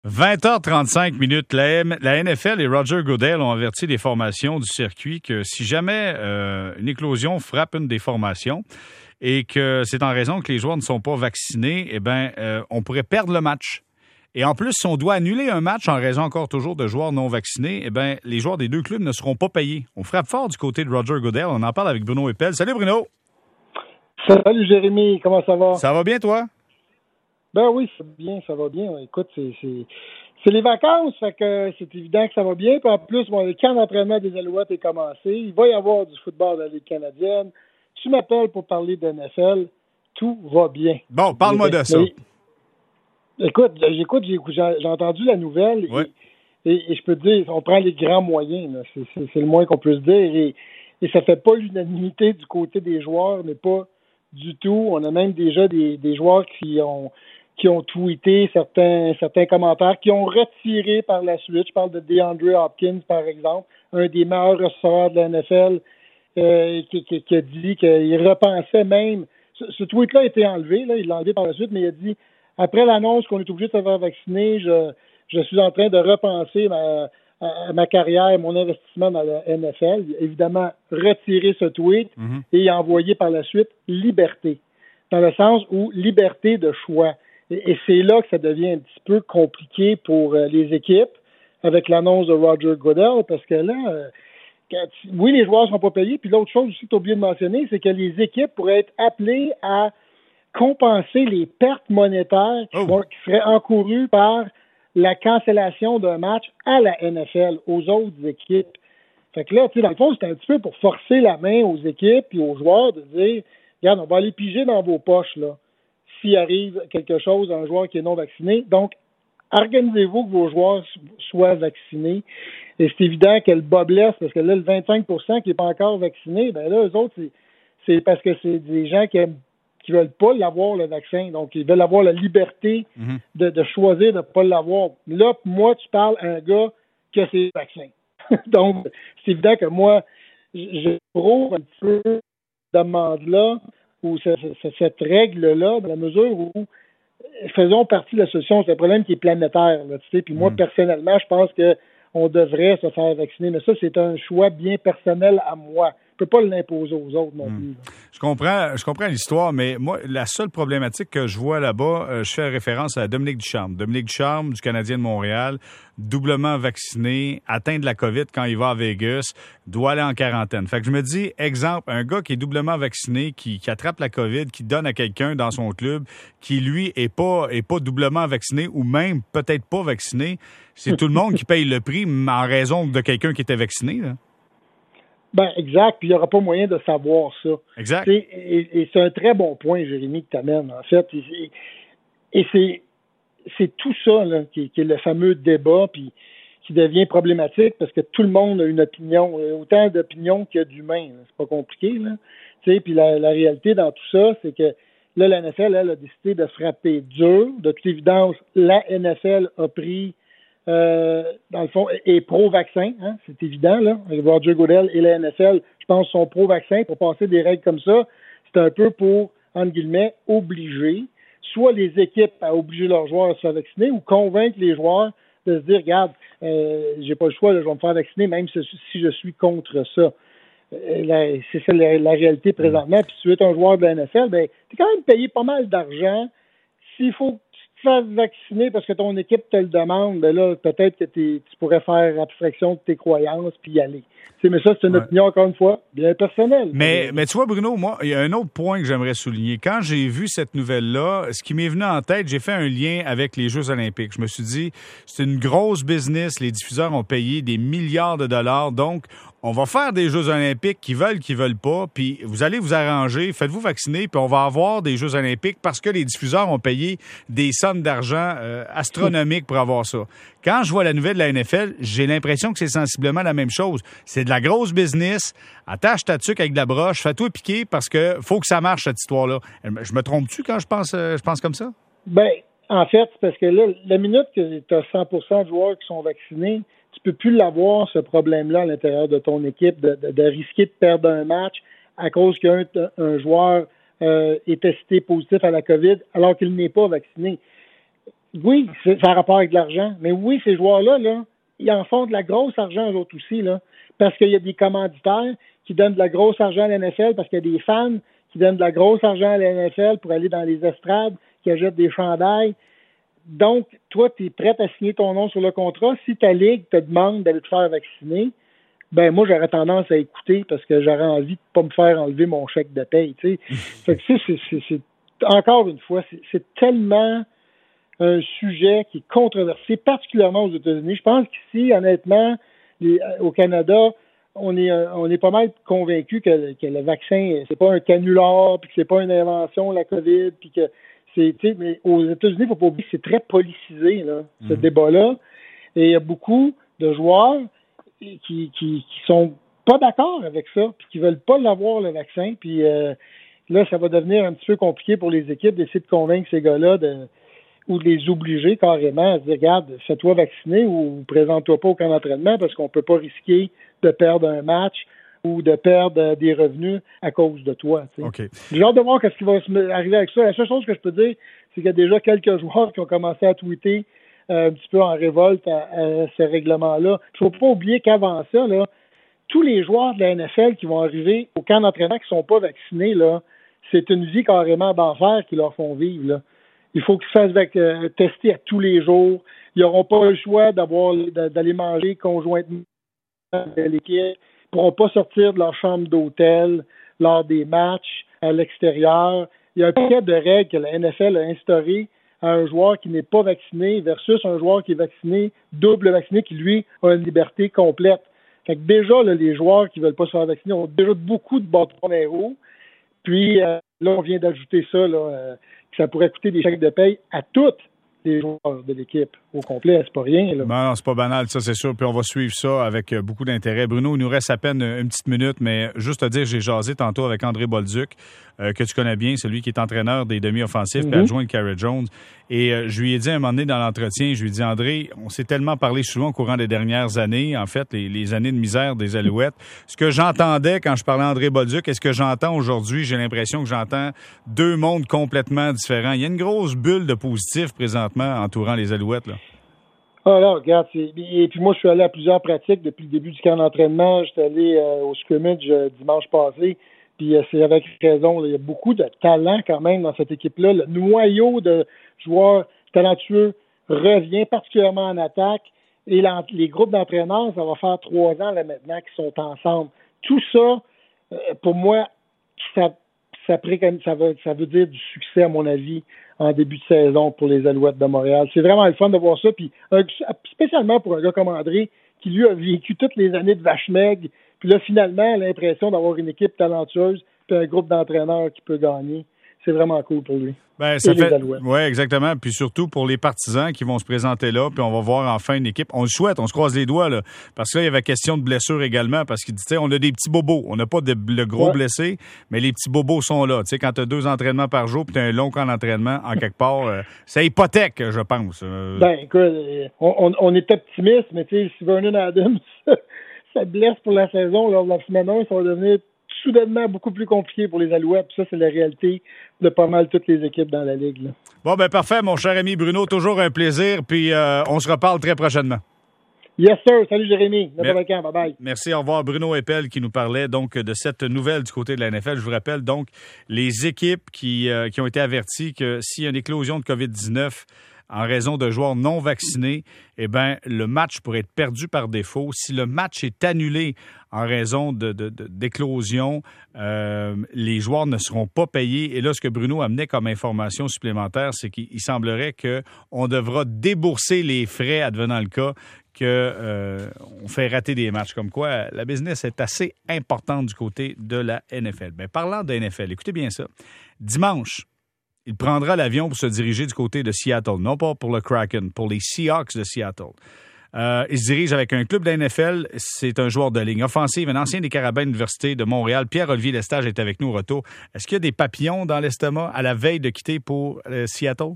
20h35 minutes. La NFL et Roger Goodell ont averti les formations du circuit que si jamais une éclosion frappe une des formations et que c'est en raison que les joueurs ne sont pas vaccinés, on pourrait perdre le match. Et en plus, si on doit annuler un match en raison encore toujours de joueurs non vaccinés, les joueurs des deux clubs ne seront pas payés. On frappe fort du côté de Roger Goodell. On en parle avec Bruno Eppel. Salut Bruno! Salut Jérémy, comment ça va? Ça va bien toi? Ben oui, ça va bien. Écoute, c'est les vacances, fait que c'est évident que ça va bien. Puis en plus, le camp d'entraînement des Alouettes est commencé. Il va y avoir du football de la Ligue canadienne. Tu m'appelles pour parler de NFL. Tout va bien. Bon, parle-moi de ça. Écoute, j'ai entendu la nouvelle et je peux te dire, on prend les grands moyens. Là. C'est le moins qu'on peut se dire. Et ça fait pas l'unanimité du côté des joueurs, mais pas du tout. On a même déjà des joueurs qui ont tweeté certains commentaires, qui ont retiré par la suite. Je parle de DeAndre Hopkins, par exemple, un des meilleurs receveurs de la NFL, qui a dit qu'il repensait même. Ce tweet-là a été enlevé, il l'a enlevé par la suite, mais il a dit après l'annonce qu'on est obligé de se faire vacciner, je suis en train de repenser ma carrière, mon investissement dans la NFL. Il a évidemment retiré ce tweet et il a envoyé par la suite liberté, dans le sens où liberté de choix. Et c'est là que ça devient un petit peu compliqué pour les équipes avec l'annonce de Roger Goodell, parce que là, oui, les joueurs ne sont pas payés, puis l'autre chose aussi que tu as oublié de mentionner, c'est que les équipes pourraient être appelées à compenser les pertes monétaires qui seraient encourues par la cancellation d'un match à la NFL, aux autres équipes. Fait que là, tu sais, dans le fond, c'est un petit peu pour forcer la main aux équipes et aux joueurs de dire, regarde, on va aller piger dans vos poches, là, s'il arrive quelque chose à un joueur qui est non vacciné. Donc, organisez-vous que vos joueurs soient vaccinés. Et c'est évident que le bas blesse, parce que là, le 25% qui n'est pas encore vacciné, ben là, eux autres, c'est parce que c'est des gens qui veulent pas l'avoir, le vaccin. Donc, ils veulent avoir la liberté de choisir de ne pas l'avoir. Là, moi, tu parles à un gars qui a ses vaccins. Donc, c'est évident que moi, je prouve un petit peu cette demande-là ou cette règle-là, dans la mesure où faisons partie de la solution. C'est un problème qui est planétaire. Là, tu sais. Puis moi, personnellement, je pense qu'on devrait se faire vacciner. Mais ça, c'est un choix bien personnel à moi. Je ne peux pas l'imposer aux autres non plus. Je comprends l'histoire, mais moi, la seule problématique que je vois là-bas, je fais référence à Dominique Ducharme. Dominique Ducharme, du Canadien de Montréal, doublement vacciné, atteint de la COVID quand il va à Vegas, doit aller en quarantaine. Fait que je me dis, exemple, un gars qui est doublement vacciné, qui attrape la COVID, qui donne à quelqu'un dans son club, qui, lui, est pas doublement vacciné ou même peut-être pas vacciné, c'est tout le monde qui paye le prix en raison de quelqu'un qui était vacciné, là. Ben, exact. Puis il n'y aura pas moyen de savoir ça. Exact. Et c'est un très bon point, Jérémy, que tu amènes, en fait. Et c'est tout ça là, qui est le fameux débat, puis qui devient problématique parce que tout le monde a une opinion, autant d'opinions qu'il y a d'humains. Là. C'est pas compliqué, là. Tu sais, puis la réalité dans tout ça, c'est que là, la NFL, elle a décidé de frapper dur. De toute évidence, la NFL a pris dans le fond, est pro-vaccin, hein, c'est évident, là. Roger Goodell et la NFL, je pense, sont pro-vaccin. Pour passer des règles comme ça, c'est un peu pour, entre guillemets, obliger soit les équipes à obliger leurs joueurs à se faire vacciner ou convaincre les joueurs de se dire, regarde, j'ai pas le choix, là, je vais me faire vacciner même si je suis contre ça. C'est ça la réalité présentement. Puis si tu es un joueur de la NFL, ben, tu es quand même payé pas mal d'argent. S'il faut faire vacciner parce que ton équipe te le demande, ben là, peut-être que tu pourrais faire abstraction de tes croyances puis y aller. Mais ça, c'est une opinion, encore une fois, bien personnelle. Mais tu vois, Bruno, moi, il y a un autre point que j'aimerais souligner. Quand j'ai vu cette nouvelle-là, ce qui m'est venu en tête, j'ai fait un lien avec les Jeux olympiques. Je me suis dit, c'est une grosse business. Les diffuseurs ont payé des milliards de dollars. Donc, on va faire des Jeux olympiques qui veulent pas, puis vous allez vous arranger, faites-vous vacciner, puis on va avoir des Jeux olympiques parce que les diffuseurs ont payé des sommes d'argent astronomiques pour avoir ça. Quand je vois la nouvelle de la NFL, j'ai l'impression que c'est sensiblement la même chose. C'est de la grosse business, attache ta tuque avec de la broche, fais-toi piquer parce que faut que ça marche, cette histoire-là. Je me trompe-tu quand je pense comme ça? Ben, en fait, c'est parce que là, la minute que tu as 100% de joueurs qui sont vaccinés, tu peux plus l'avoir, ce problème-là, à l'intérieur de ton équipe, de risquer de perdre un match à cause qu'un joueur est testé positif à la COVID alors qu'il n'est pas vacciné. Oui, ça a rapport avec de l'argent. Mais oui, ces joueurs-là, là, ils en font de la grosse argent, eux autres aussi, là. Parce qu'il y a des commanditaires qui donnent de la grosse argent à la NFL, parce qu'il y a des fans qui donnent de la grosse argent à la NFL pour aller dans les estrades, qui achètent des chandails. Donc, toi, tu es prêt à signer ton nom sur le contrat. Si ta ligue te demande d'aller te faire vacciner, ben moi, j'aurais tendance à écouter parce que j'aurais envie de pas me faire enlever mon chèque de paye, tu sais. Fait que c'est encore une fois, c'est tellement un sujet qui est controversé, particulièrement aux États-Unis. Je pense qu'ici, honnêtement, au Canada, on est pas mal convaincus que le vaccin, c'est pas un canular, puis que c'est pas une invention, la COVID, puis que mais aux États-Unis, il ne faut pas oublier que c'est très politisé, là, ce débat-là. Et il y a beaucoup de joueurs qui sont pas d'accord avec ça, puis qui veulent pas l'avoir, le vaccin. Puis là, ça va devenir un petit peu compliqué pour les équipes d'essayer de convaincre ces gars-là ou de les obliger carrément à se dire, regarde, fais-toi vacciner ou présente-toi pas au camp d'entraînement parce qu'on peut pas risquer de perdre un match ou de perdre des revenus à cause de toi. Okay. J'ai hâte de voir ce qui va arriver avec ça. La seule chose que je peux dire, c'est qu'il y a déjà quelques joueurs qui ont commencé à tweeter un petit peu en révolte à ces règlements-là. Il ne faut pas oublier qu'avant ça, là, tous les joueurs de la NFL qui vont arriver au camp d'entraînement qui ne sont pas vaccinés, là, c'est une vie carrément d'enfer qu'ils leur font vivre. Là. Il faut qu'ils se fassent tester à tous les jours. Ils n'auront pas le choix d'aller manger conjointement avec l'équipe. Ils ne pourront pas sortir de leur chambre d'hôtel lors des matchs à l'extérieur. Il y a un paquet de règles que la NFL a instaurées à un joueur qui n'est pas vacciné versus un joueur qui est vacciné, double vacciné, qui, lui, a une liberté complète. Fait que déjà, là, les joueurs qui ne veulent pas se faire vacciner ont déjà beaucoup de bâtons dans les roues. Puis là, on vient d'ajouter ça, là, que ça pourrait coûter des chèques de paye à toutes les joueurs de l'équipe au complet. C'est pas rien, là. Non, c'est pas banal, ça, c'est sûr. Puis on va suivre ça avec beaucoup d'intérêt. Bruno, il nous reste à peine une petite minute, mais juste à dire, j'ai jasé tantôt avec André Bolduc, que tu connais bien, celui qui est entraîneur des demi-offensifs puis adjoint de Carey Jones. Et je lui ai dit à un moment donné dans l'entretien, je lui ai dit, André, on s'est tellement parlé souvent au courant des dernières années, en fait, les années de misère des Alouettes. Ce que j'entendais quand je parlais à André Bolduc et ce que j'entends aujourd'hui, j'ai l'impression que j'entends deux mondes complètement différents. Il y a une grosse bulle de positif présentement entourant les Alouettes, là. Ah là, regarde, et puis moi, je suis allé à plusieurs pratiques depuis le début du camp d'entraînement. J'étais allé au scrimmage dimanche passé, puis c'est avec raison. Là, il y a beaucoup de talent quand même dans cette équipe-là. Le noyau de joueurs talentueux revient particulièrement en attaque. Et les groupes d'entraîneurs, ça va faire 3 ans là, maintenant qu'ils sont ensemble. Tout ça, pour moi, ça veut dire du succès, à mon avis, en début de saison pour les Alouettes de Montréal. C'est vraiment le fun de voir ça, puis spécialement pour un gars comme André, qui lui a vécu toutes les années de vache maigre, puis là, finalement, l'impression d'avoir une équipe talentueuse, puis un groupe d'entraîneurs qui peut gagner. C'est vraiment cool pour lui. Ben, ça fait, oui, exactement. Puis surtout pour les partisans qui vont se présenter là, puis on va voir enfin une équipe. On le souhaite, on se croise les doigts, là. Parce que là, il y avait question de blessure également, parce qu'il dit, tu sais, on a des petits bobos. On n'a pas le gros blessé, mais les petits bobos sont là. Tu sais, quand tu as 2 entraînements par jour, puis tu as un long camp d'entraînement, en quelque part, ça hypothèque, je pense. Ben, écoute, on est optimiste, mais tu sais, si Vernon Adams ça blesse pour la saison, lors de la semaine 1, ça va devenir soudainement beaucoup plus compliqué pour les Alouettes. Puis ça, c'est la réalité de pas mal toutes les équipes dans la Ligue, là. Bon, ben parfait, mon cher ami Bruno. Toujours un plaisir. Puis on se reparle très prochainement. Yes, sir. Salut, Jérémy. Bye-bye. Merci. Au revoir. Bruno Eppel qui nous parlait donc de cette nouvelle du côté de la NFL. Je vous rappelle donc les équipes qui ont été averties que s'il y a une éclosion de COVID-19 en raison de joueurs non vaccinés, eh bien, le match pourrait être perdu par défaut. Si le match est annulé en raison d'éclosion, les joueurs ne seront pas payés. Et là, ce que Bruno amenait comme information supplémentaire, c'est qu'il semblerait qu'on devra débourser les frais advenant le cas qu'on fait rater des matchs. Comme quoi, la business est assez importante du côté de la NFL. Bien, parlant de NFL, écoutez bien ça. Dimanche, il prendra l'avion pour se diriger du côté de Seattle, non pas pour le Kraken, pour les Seahawks de Seattle. Il se dirige avec un club de la NFL. C'est un joueur de ligne offensive, un ancien des Carabins de l'Université de Montréal. Pierre-Olivier Lestage est avec nous au retour. Est-ce qu'il y a des papillons dans l'estomac à la veille de quitter pour Seattle?